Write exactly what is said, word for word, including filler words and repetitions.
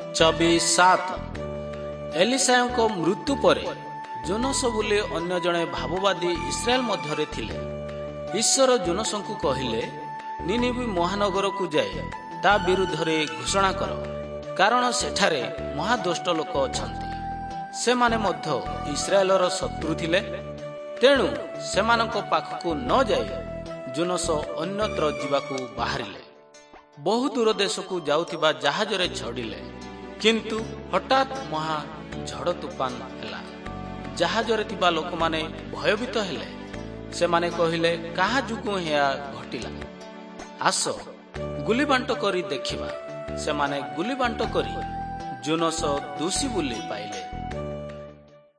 ଚବିଶ ସାତ ଏଲିସାଙ୍କ ମୃତ୍ୟୁ ପରେ ଜୋନସ ବୋଲି ଅନ୍ୟ ଜଣେ ଭାବବାଦୀ ଇସ୍ରାଏଲ ମଧ୍ୟରେ ଥିଲେ। ଈଶ୍ୱର ଜୋନସଙ୍କୁ କହିଲେ, ନିନିବି ମହାନଗରକୁ ଯାଇ ତା ବିରୁଦ୍ଧରେ ଘୋଷଣା କର, କାରଣ ସେଠାରେ ମହାଦୁଷ୍ଟ ଲୋକ ଅଛନ୍ତି। ସେମାନେ ମଧ୍ୟ ଇସ୍ରାଏଲର ଶତ୍ରୁ ଥିଲେ। ତେଣୁ ସେମାନଙ୍କ ପାଖକୁ ନ ଯାଇ ଜୋନସ ଅନ୍ୟତ୍ର ଯିବାକୁ ବାହାରିଲେ। ବହୁ ଦୂର ଦେଶକୁ ଯାଉଥିବା ଜାହାଜରେ ଚଢ଼ିଲେ, କିନ୍ତୁ ହଠାତ୍ ମହା ଝଡ଼ ତୁଫାନ ହେଲା। ଜାହାଜରେ ଥିବା ଲୋକମାନେ ଭୟଭୀତ ହେଲେ। ସେମାନେ କହିଲେ, କାହା ଯୋଗୁଁ ଏହା ଘଟିଲା? ଆସ ଗୁଲିବାଣ୍ଟ କରି ଦେଖିବା। ସେମାନେ ଗୁଲିବାଣ୍ଟ କରି ଜୋନସ ଦୋଷୀ ବୋଲି ପାଇଲେ।